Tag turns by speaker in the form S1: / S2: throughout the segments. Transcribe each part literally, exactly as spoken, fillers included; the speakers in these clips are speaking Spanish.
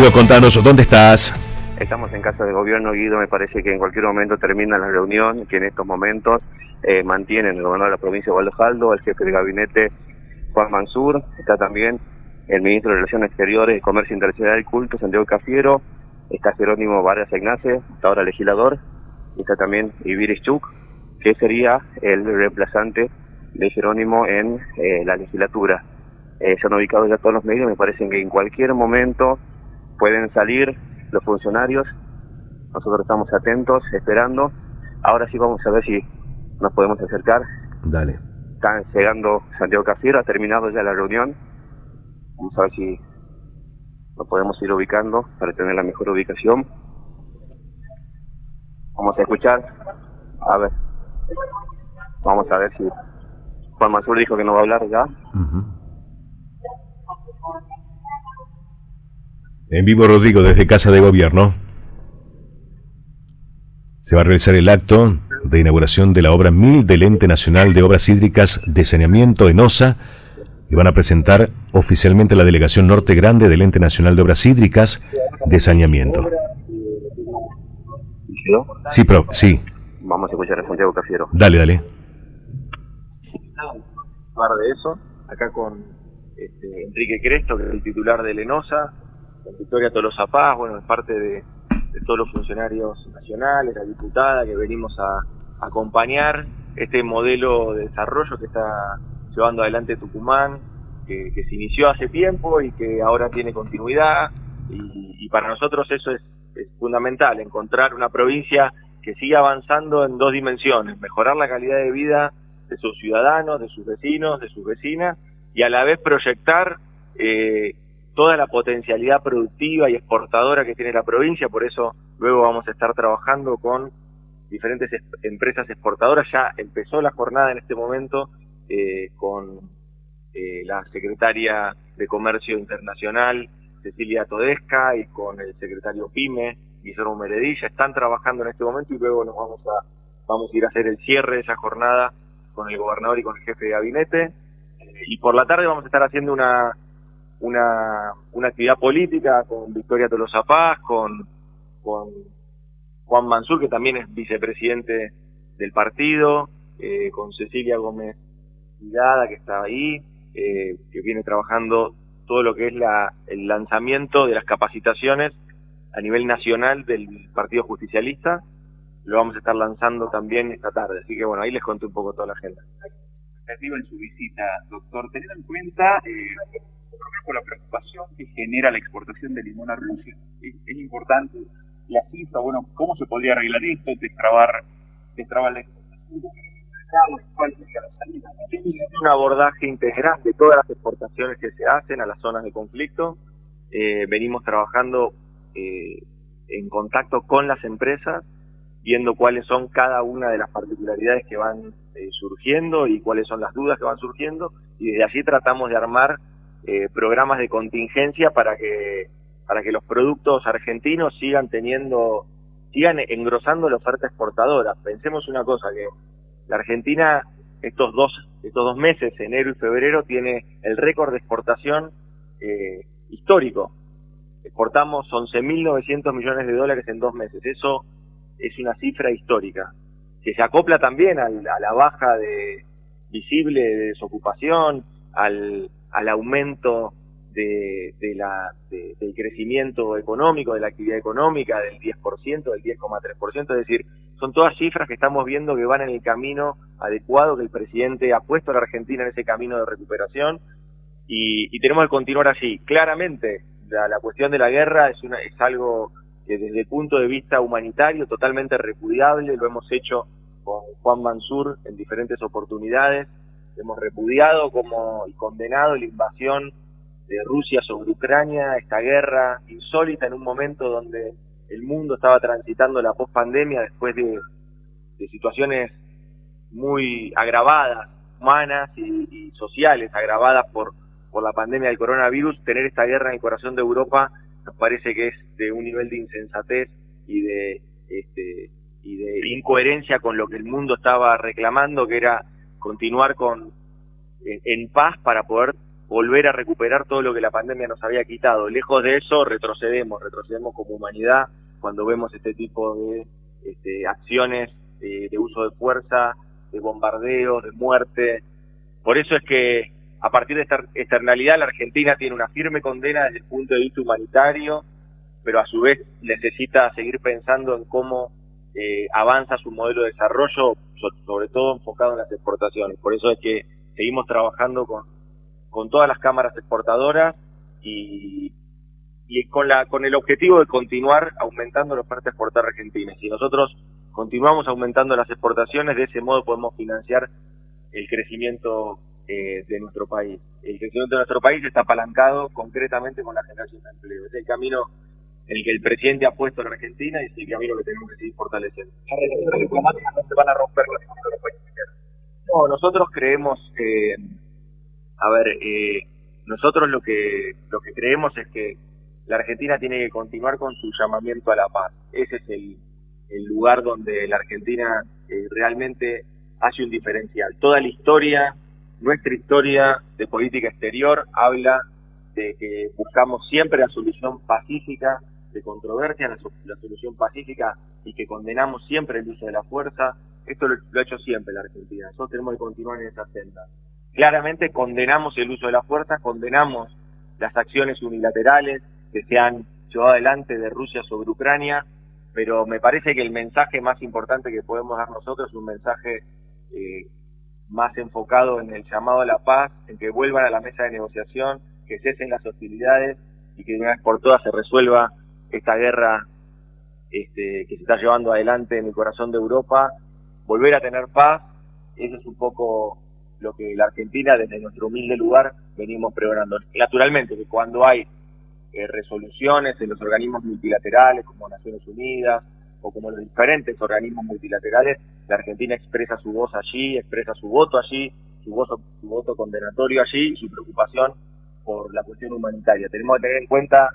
S1: Guido, contanos, ¿dónde estás?
S2: Estamos en casa de gobierno, Guido. Me parece que en cualquier momento termina la reunión, que en estos momentos eh, mantienen el gobernador de la provincia, Waldo Jaldo, el jefe de gabinete, Juan Mansur, está también el ministro de Relaciones Exteriores, Comercio Internacional y Culto, Santiago Cafiero, está Jerónimo Vargas Ignace, hasta ahora legislador, y está también Ibiris Chuk, que sería el reemplazante de Jerónimo en eh, la legislatura. Eh, se han ubicado ya todos los medios, me parece que en cualquier momento pueden salir los funcionarios. Nosotros estamos atentos, esperando. Ahora sí vamos a ver si nos podemos acercar.
S1: Dale.
S2: Están llegando Santiago Cafiero, ha terminado ya la reunión. Vamos a ver si nos podemos ir ubicando para tener la mejor ubicación. Vamos a escuchar. A ver. Vamos a ver si Juan Mansur dijo que no va a hablar ya.
S1: Uh-huh. En vivo, Rodrigo, desde Casa de Gobierno. Se va a realizar el acto de inauguración de la obra mil del Ente Nacional de Obras Hídricas de Saneamiento, ENOSA, y van a presentar oficialmente la Delegación Norte Grande del Ente Nacional de Obras Hídricas de Saneamiento. Sí, pro, sí.
S2: Vamos a escuchar a Santiago Cafiero.
S1: Dale, dale.
S3: Hablar de eso, acá con este, Enrique Cresto, que es el titular del ENOSA, con Victoria Tolosa Paz, bueno, es parte de, de todos los funcionarios nacionales, la diputada, que venimos a, a acompañar este modelo de desarrollo que está llevando adelante Tucumán, que, que se inició hace tiempo y que ahora tiene continuidad, y, y para nosotros eso es, es fundamental, encontrar una provincia que siga avanzando en dos dimensiones: mejorar la calidad de vida de sus ciudadanos, de sus vecinos, de sus vecinas, y a la vez proyectar eh, toda la potencialidad productiva y exportadora que tiene la provincia. Por eso luego vamos a estar trabajando con diferentes es, empresas exportadoras. Ya empezó la jornada en este momento eh, con eh, la secretaria de Comercio Internacional, Cecilia Todesca, y con el secretario PYME, Guillermo Meredilla. Están trabajando en este momento y luego nos vamos a, vamos a ir a hacer el cierre de esa jornada con el gobernador y con el jefe de gabinete. Eh, y por la tarde vamos a estar haciendo una Una, una actividad política con Victoria Tolosa Paz, con, con Juan Mansur, que también es vicepresidente del partido, eh, con Cecilia Gómez Ligada, que está ahí, eh, que viene trabajando todo lo que es la, el lanzamiento de las capacitaciones a nivel nacional del Partido Justicialista. Lo vamos a estar lanzando también esta tarde, así que bueno, ahí les conté un poco toda la agenda.
S4: En su visita, doctor, teniendo en cuenta eh, por la preocupación que genera la exportación de limón a Rusia, es, es importante la cifra. Bueno, ¿cómo se podría arreglar esto? Destrabar, destrabar la exportación, ¿cuál sería la salida?
S3: Es un abordaje integral de todas las exportaciones que se hacen a las zonas de conflicto. Eh, venimos trabajando eh, en contacto con las empresas, viendo cuáles son cada una de las particularidades que van eh, surgiendo y cuáles son las dudas que van surgiendo, y desde allí tratamos de armar Eh, programas de contingencia para que para que los productos argentinos sigan teniendo, sigan engrosando la oferta exportadora. Pensemos una cosa, que la Argentina estos dos estos dos meses, enero y febrero, tiene el récord de exportación eh, histórico. Exportamos once mil novecientos millones de dólares en dos meses. Eso es una cifra histórica, que se acopla también al, a la baja de visible de desocupación, al al aumento de, de la, de, del crecimiento económico, de la actividad económica, del diez por ciento, del diez coma tres por ciento, es decir, son todas cifras que estamos viendo que van en el camino adecuado, que el presidente ha puesto a la Argentina en ese camino de recuperación, y, y tenemos que continuar así. Claramente, la, la cuestión de la guerra es, una, es algo que desde el punto de vista humanitario totalmente repudiable. Lo hemos hecho con Juan Mansur en diferentes oportunidades. Hemos repudiado como y condenado la invasión de Rusia sobre Ucrania, esta guerra insólita en un momento donde el mundo estaba transitando la pospandemia después de, de situaciones muy agravadas, humanas y, y sociales, agravadas por, por la pandemia del coronavirus. Tener esta guerra en el corazón de Europa nos parece que es de un nivel de insensatez y de, este, y de incoherencia con lo que el mundo estaba reclamando, que era continuar con en, en paz para poder volver a recuperar todo lo que la pandemia nos había quitado. Lejos de eso, retrocedemos, retrocedemos como humanidad cuando vemos este tipo de este, acciones de, de uso de fuerza, de bombardeos, de muerte. Por eso es que a partir de esta externalidad la Argentina tiene una firme condena desde el punto de vista humanitario, pero a su vez necesita seguir pensando en cómo eh, avanza su modelo de desarrollo, sobre todo enfocado en las exportaciones. Por eso es que seguimos trabajando con, con todas las cámaras exportadoras y, y con, la, con el objetivo de continuar aumentando la oferta exportada argentina. Si nosotros continuamos aumentando las exportaciones, de ese modo podemos financiar el crecimiento eh, de nuestro país. El crecimiento de nuestro país está apalancado concretamente con la generación de empleo. Es el camino en el que el presidente ha puesto a la Argentina y es el camino que tenemos que seguir fortaleciendo.
S4: Las relaciones diplomáticas no se van a romper con ninguno de los países.
S3: No, nosotros creemos, eh, a ver, eh, nosotros lo que lo que creemos es que la Argentina tiene que continuar con su llamamiento a la paz. Ese es el, el lugar donde la Argentina eh, realmente hace un diferencial. Toda la historia, nuestra historia de política exterior, habla de que buscamos siempre la solución pacífica de controversia, la, la solución pacífica, y que condenamos siempre el uso de la fuerza. Esto lo, lo ha hecho siempre la Argentina. Nosotros tenemos que continuar en esa senda. Claramente condenamos el uso de la fuerza, condenamos las acciones unilaterales que se han llevado adelante de Rusia sobre Ucrania, pero me parece que el mensaje más importante que podemos dar nosotros es un mensaje eh, más enfocado en el llamado a la paz, en que vuelvan a la mesa de negociación, que cesen las hostilidades y que de una vez por todas se resuelva esta guerra este, que se está llevando adelante en el corazón de Europa, volver a tener paz. Eso es un poco lo que la Argentina, desde nuestro humilde lugar, venimos pregonando. Naturalmente que cuando hay eh, resoluciones en los organismos multilaterales como Naciones Unidas o como los diferentes organismos multilaterales, la Argentina expresa su voz allí, expresa su voto allí, su voto, su voto condenatorio allí y su preocupación por la cuestión humanitaria. Tenemos que tener en cuenta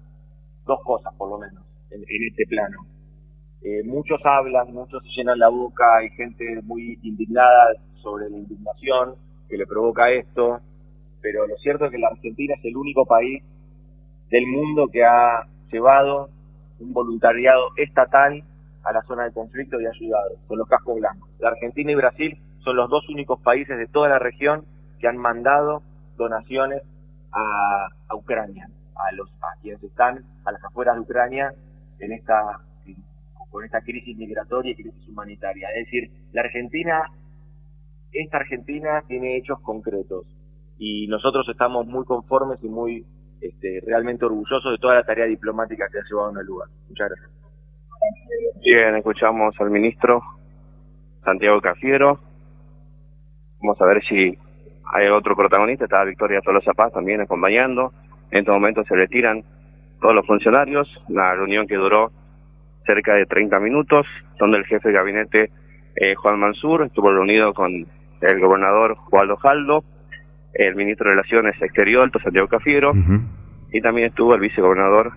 S3: dos cosas, por lo menos, en, en este plano. Eh, muchos hablan, muchos se llenan la boca, hay gente muy indignada sobre la indignación que le provoca esto, pero lo cierto es que la Argentina es el único país del mundo que ha llevado un voluntariado estatal a la zona de conflicto y ha ayudado con los cascos blancos. La Argentina y Brasil son los dos únicos países de toda la región que han mandado donaciones a, a Ucrania, a los a quienes están a las afueras de Ucrania en esta en, con esta crisis migratoria y crisis humanitaria. Es decir, la Argentina, esta Argentina tiene hechos concretos y nosotros estamos muy conformes y muy este, realmente orgullosos de toda la tarea diplomática que ha llevado en el lugar. Muchas gracias.
S2: Bien, escuchamos al ministro Santiago Cafiero. Vamos a ver si hay otro protagonista. Está Victoria Tolosa Paz también acompañando. En este momento se retiran todos los funcionarios. La reunión que duró cerca de treinta minutos, donde el jefe de gabinete eh, Juan Mansur estuvo reunido con el gobernador Waldo Jaldo, el ministro de Relaciones Exteriores Santiago Cafiero, uh-huh. y también estuvo el vicegobernador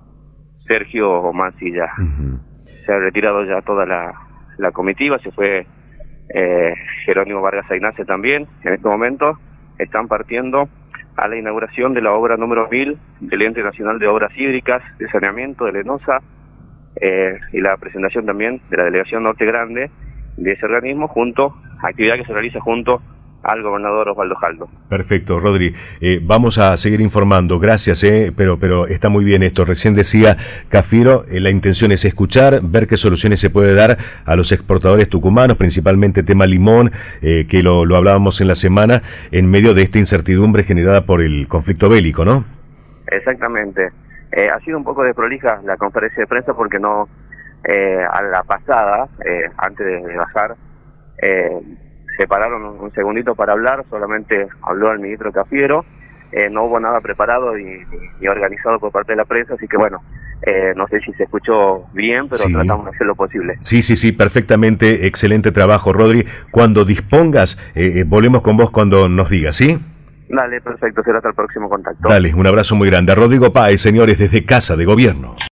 S2: Sergio Mancilla. Uh-huh. Se ha retirado ya toda la, la comitiva, se fue eh, Jerónimo Vargas Ignacio también. En este momento están partiendo a la inauguración de la obra número mil del Ente Nacional de Obras Hídricas de Saneamiento de Lenosa, eh, y la presentación también de la Delegación Norte Grande de ese organismo, junto actividad que se realiza junto al gobernador Osvaldo Jaldo.
S1: Perfecto, Rodri. Eh, vamos a seguir informando. Gracias, eh, pero pero está muy bien esto. Recién decía Cafiero, eh, la intención es escuchar, ver qué soluciones se puede dar a los exportadores tucumanos, principalmente tema limón, eh, que lo, lo hablábamos en la semana, en medio de esta incertidumbre generada por el conflicto bélico, ¿no?
S2: Exactamente. Eh, ha sido un poco desprolija la conferencia de prensa porque no, eh, a la pasada, eh, antes de bajar, eh, se pararon un segundito para hablar, solamente habló el ministro Cafiero, eh, no hubo nada preparado y, y organizado por parte de la prensa, así que bueno, eh, no sé si se escuchó bien, pero sí, tratamos de hacer lo posible.
S1: Sí, sí, sí, perfectamente, excelente trabajo, Rodri. Cuando dispongas, eh, volvemos con vos cuando nos digas, ¿sí?
S2: Dale, perfecto, será hasta el próximo contacto.
S1: Dale, un abrazo muy grande. Rodrigo Páez, señores, desde Casa de Gobierno.